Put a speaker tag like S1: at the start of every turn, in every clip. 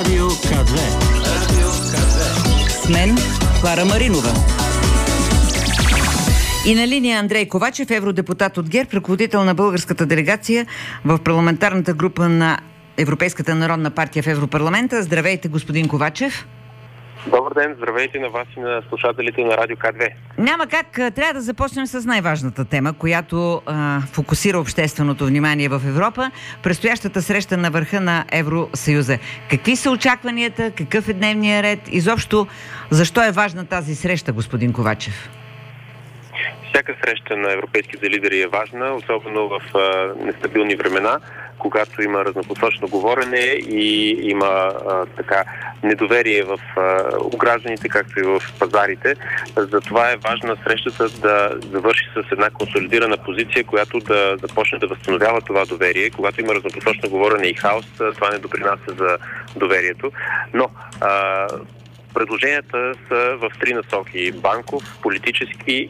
S1: Радио К2.
S2: С мен Клара Маринова. И на линия Андрей Ковачев, евродепутат от ГЕРБ, ръководител на българската делегация в парламентарната група на Европейската народна партия в Европарламента. Здравейте, господин Ковачев.
S3: Добър ден, здравейте на вас и на слушателите на Радио К2.
S2: Няма как, трябва да започнем с най-важната тема, която фокусира общественото внимание в Европа. Предстоящата среща на върха на Евросъюза. Какви са очакванията, какъв е дневният ред? Изобщо, защо е важна тази среща, господин Ковачев?
S3: Всяка среща на европейските лидери е важна, особено в нестабилни времена, когато има разнопосочно говорене и има недоверие в гражданите, както и в пазарите. Затова е важна срещата да завърши с една консолидирана позиция, която да започне да възстановява това доверие. Когато има разнопосочно говорене и хаос, това не допринася за доверието. Но предложенията са в три насоки: банков, политически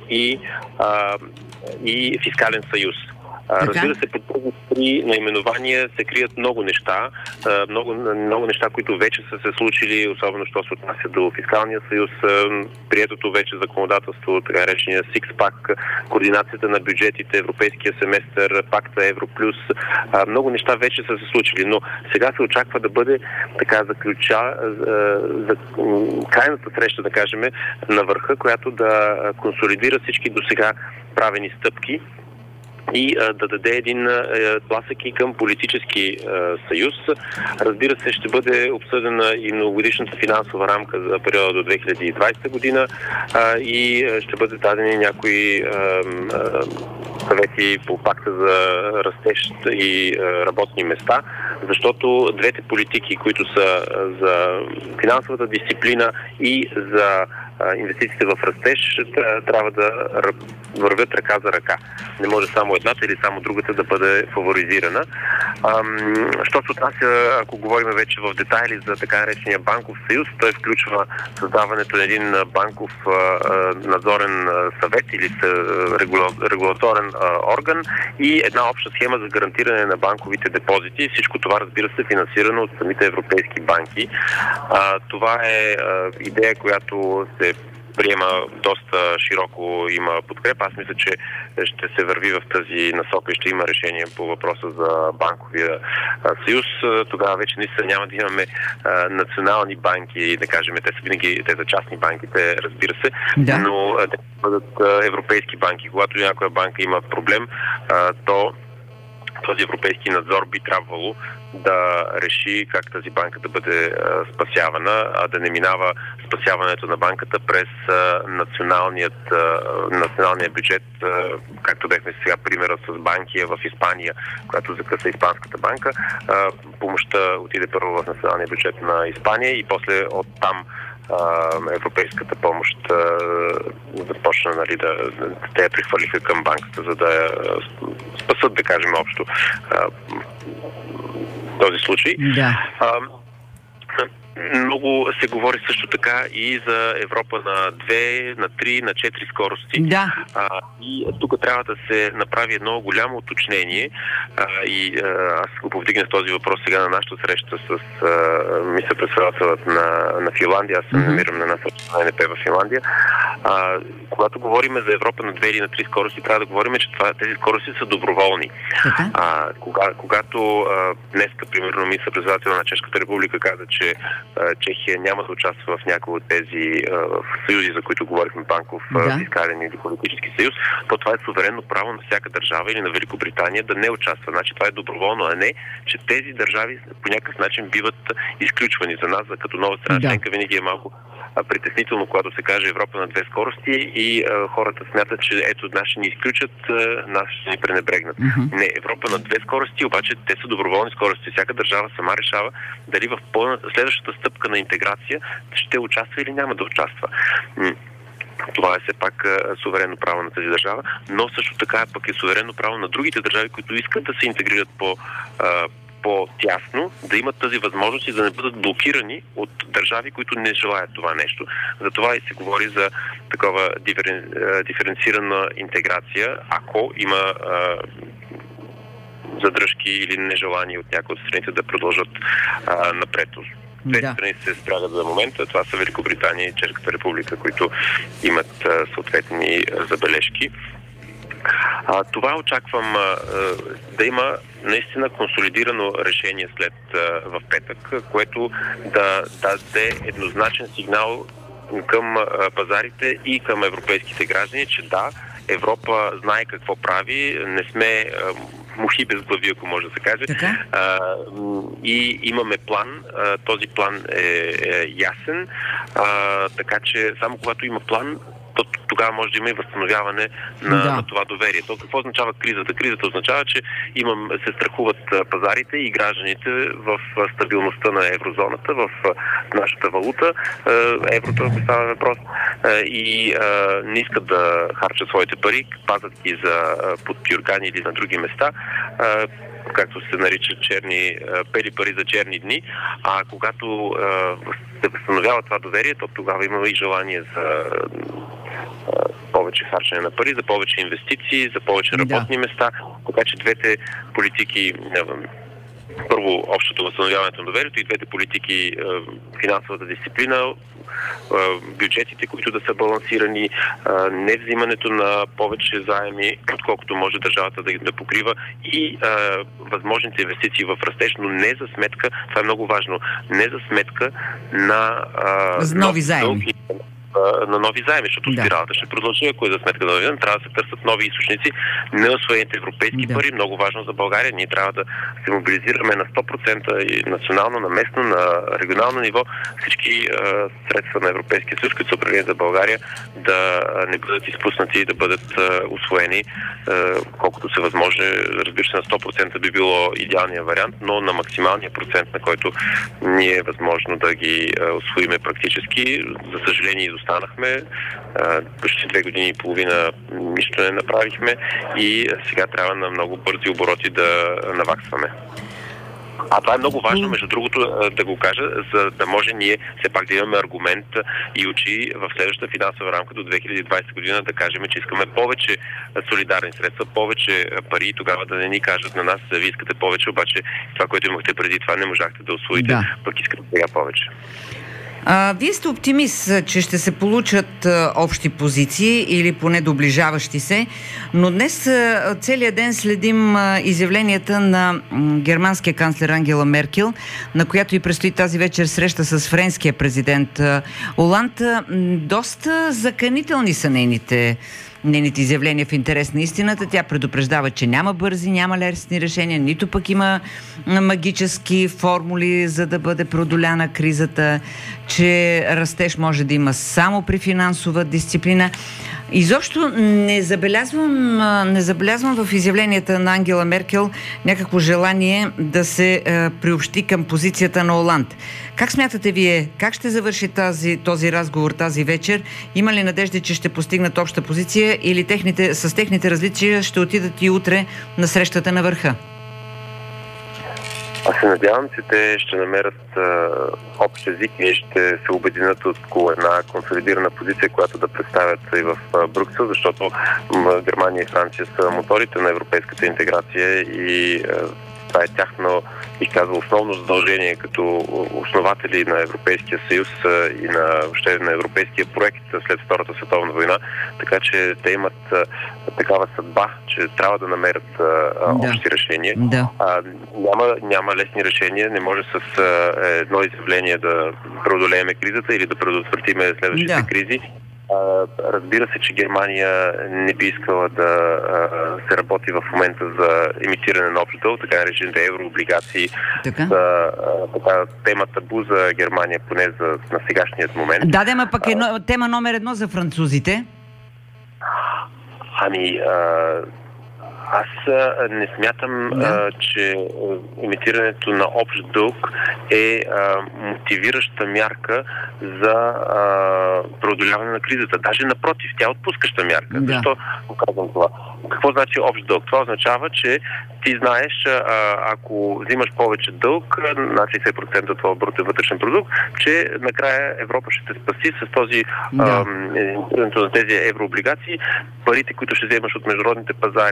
S3: и фискален съюз. Разбира се, под тези три наименования се крият много неща, много неща, които вече са се случили, особено що се отнася до фискалния съюз, приетото вече законодателство, така наречения Six-Pack, координацията на бюджетите, европейския семестър, пакта Евро плюс. Много неща вече са се случили, но сега се очаква да бъде така за крайната среща, да кажем, на върха, която да консолидира всички досега правени стъпки и да даде един тласък и към политически съюз. Разбира се, ще бъде обсъдена и многогодишната финансова рамка за периода до 2020 година и ще бъде дадени някои съвети по пакта за растеж и работни места, защото двете политики, които са за финансовата дисциплина и за инвестициите в растеж, трябва да вървят ръка за ръка. Не може само едната или само другата да бъде фаворизирана. Що се отнася, ако говорим вече в детайли за така наречения банков съюз, той включва създаването на един банков надзорен съвет или регулаторен орган и една обща схема за гарантиране на банковите депозити. Всичко това, разбира се, финансирано от самите европейски банки. Това е идея, която се приема доста широко, има подкрепа. Аз мисля, че ще се върви в тази насока и ще има решение по въпроса за банковия съюз. Тогава вече наистина няма да имаме национални банки, да кажем, те са частни банките, разбира се, да, но те бъдат европейски банки. Когато някоя банка има проблем, то този европейски надзор би трябвало да реши как тази банка да бъде спасявана, а да не минава спасяването на банката през националния бюджет, както бехме сега примера с Банкия в Испания, която закъса Испанската банка. Помощта отиде първо в националния бюджет на Испания и после оттам европейската помощ започна, те я прихвърлиха към банката, за да я спасат, да кажем, общо този случай. Да. Много се говори също така и за Европа на 2, на 3, на 4 скорости. Да. И тук трябва да се направи едно голямо уточнение. Аз го повдигнах този въпрос сега на нашата среща с министър-председателят на Финландия. Аз се намирам на една среща на НП в Финландия. Когато говорим за Европа на 2 или на 3 скорости, трябва да говорим, че тези скорости са доброволни. Когато днеска, примерно, министър-председател на Чешката република каза, че Чехия няма да участва в някои от тези съюзи, за които говорихме, банков, фискален или политически съюз, то това е суверенно право на всяка държава или на Великобритания да не участва. Значи това е доброволно, а не, че тези държави по някакъв начин биват изключвани. За нас, като нова страна членка, винаги е малко притеснително, когато се каже Европа на 2 скорости и хората смятат, че ето нас ще ни изключат, нас ще ни пренебрегнат. Не, Европа на 2 скорости, обаче те са доброволни скорости. Всяка държава сама решава дали в следващата стъпка на интеграция ще участва или няма да участва. Това е все пак суверенно право на тази държава, но също така пък е суверенно право на другите държави, които искат да се интегрират по-тясно, да имат тази възможност и да не бъдат блокирани от държави, които не желаят това нещо. Затова и се говори за такова диференцирана интеграция, ако има задръжки или нежелание от някои от страните да продължат напред. Две страни се спрягат за момента. Това са Великобритания и Чешката република, които имат съответни забележки. Това очаквам да има наистина консолидирано решение в петък, което да даде еднозначен сигнал към пазарите и към европейските граждани, че да, Европа знае какво прави, не сме мухи без глави, ако може да се каже. И имаме план. Този план е ясен, така че само когато има план, тогава може да има и възстановяване на това доверие. То какво означава кризата? Кризата означава, че се страхуват пазарите и гражданите в стабилността на еврозоната, в нашата валута. Еврото става въпрос. И не искат да харчат своите пари, пазят ги под пюргани или на други места, както се наричат пели пари за черни дни, а когато се възстановява това доверие, то тогава има и желание за повече харчене на пари, за повече инвестиции, за повече работни места, така че двете политики, първо общото възстановяването на доверието и двете политики, финансовата дисциплина, бюджетите, които да са балансирани, не взимането на повече заеми, отколкото може държавата да покрива и възможните инвестиции в растеж, но не за сметка, това е много важно, не за сметка на
S2: нови заеми.
S3: На нови заеми, защото спиралата ще продължи, ако е за сметка на нови заеми, трябва да се търсят нови източници, неусвоените европейски пари, много важно за България. Ние трябва да се мобилизираме на 100% и национално, на местно, на регионално ниво всички средства на Европейския съюз, които са определени за България, да не бъдат изпуснати и да бъдат усвоени колкото се възможно. Разбира се, на 100% би било идеалният вариант, но на максималния процент, на който ние е възможно да ги усвоиме практически. За съжаление, останахме. Почти 2 години и половина нищо не направихме и сега трябва на много бързи обороти да наваксваме. А това е много важно, между другото, да го кажа, за да може ние все пак да имаме аргумент и очи в следващата финансова рамка до 2020 година да кажем, че искаме повече солидарни средства, повече пари и тогава да не ни кажат на нас, вие искате повече, обаче това, което имахте преди това, не можахте да усвоите, пък искате сега повече.
S2: Вие сте оптимист, че ще се получат общи позиции или поне доближаващи се, но днес целият ден следим изявленията на германския канцлер Ангела Меркел, на която и предстои тази вечер среща с френския президент Оланд. Доста заканителни са нейните изявления в интерес на истината. Тя предупреждава, че няма бързи, няма лесни решения, нито пък има магически формули, за да бъде преодоляна кризата, че растеж може да има само при финансова дисциплина. Изобщо не забелязвам в изявленията на Ангела Меркел някакво желание да се приобщи към позицията на Оланд. Как смятате вие? Как ще завърши този разговор тази вечер? Има ли надежда, че ще постигнат обща позиция или с техните различия ще отидат и утре на срещата на върха?
S3: Аз се надявам, че те ще намерят общ език и ще се обединят около една консолидирана позиция, която да представят и в Брюксел, защото Германия и Франция са моторите на европейската интеграция и това е тяхно, бих казал, основно задължение като основатели на Европейския съюз и въобще на европейския проект след Втората световна война. Така че те имат такава съдба, че трябва да намерят общи решения. Няма лесни решения. Не може с едно изявление да преодолеем кризата или да предотвратиме следващите кризи. Разбира се, че Германия не би искала да се работи в момента за емитиране на общ дълг, така наречените еврооблигации. Тема табу за Германия, поне на сегашният момент.
S2: Ма пък тема номер 1 за французите.
S3: Аз не смятам, че емитирането на общ дълг е мотивираща мярка за преодоляване на кризата. Даже напротив, тя е отпускаща мярка. Защо го казвам това? Какво значи общ дълг? Това означава, че ти знаеш, ако взимаш повече дълг, на 60% от това брутен вътрешен продукт, че накрая Европа ще те спаси с този на тези еврооблигации. Парите, които ще вземаш от международните пазари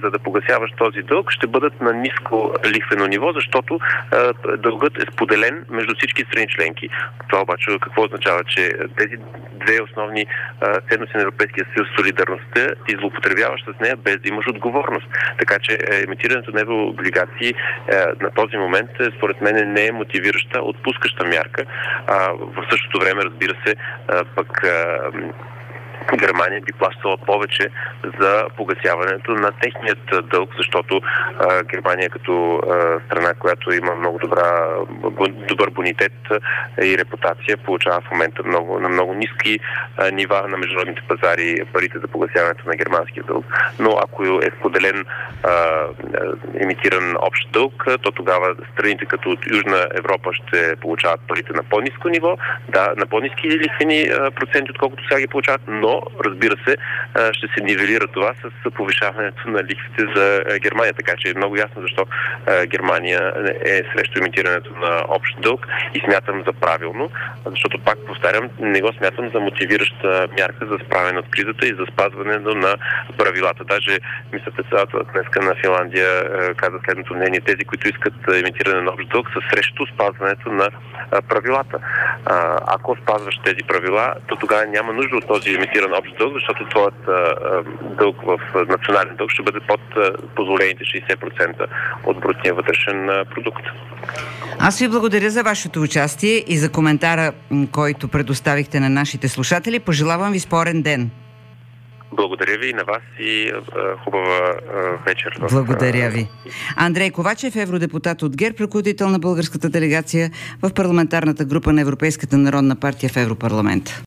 S3: за да погасяваш този дълг, ще бъдат на ниско лихвено ниво, защото дългът е споделен между всички страни членки. Това обаче какво означава? Че тези две основни ценности на Европейския съюз, солидарността, ти злоупотребяваш с нея без да имаш отговорност. Така че емитирането на еврооблигации на този момент според мен не е мотивираща, отпускаща мярка. В същото време, разбира се, пък Германия би плащала повече за погасяването на техният дълг, защото Германия като страна, която има много добър бонитет и репутация, получава в момента на много ниски нива на международните пазари парите за погасяването на германския дълг. Но ако е споделен емитиран общ дълг, то тогава страните като от Южна Европа ще получават парите на по-ниско ниво, на по-ниски лихвени проценти, отколкото сега ги получават, но разбира се, ще се нивелира това с повишаването на лихвите за Германия. Така че е много ясно защо Германия е срещу емитирането на общ дълг и смятам за правилно, защото пак повтарям, не го смятам за мотивираща мярка за справяне от кризата и за спазването на правилата. Даже мисля, председателът днеска на Финландия каза следното мнение: тези, които искат емитиране на общ дълг, са срещу спазването на правилата. Ако спазваш тези правила, то тогава няма нужда от този емитиран общ дълг, защото твоят дълг в национален дълг ще бъде под позволените 60% от брутния вътрешен продукт.
S2: Аз ви благодаря за вашето участие и за коментара, който предоставихте на нашите слушатели. Пожелавам ви спорен ден.
S3: Благодаря ви и на вас и хубава вечер.
S2: Благодаря ви. Андрей Ковачев, евродепутат от ГЕРБ, ръководител на българската делегация в парламентарната група на Европейската народна партия в Европарламента.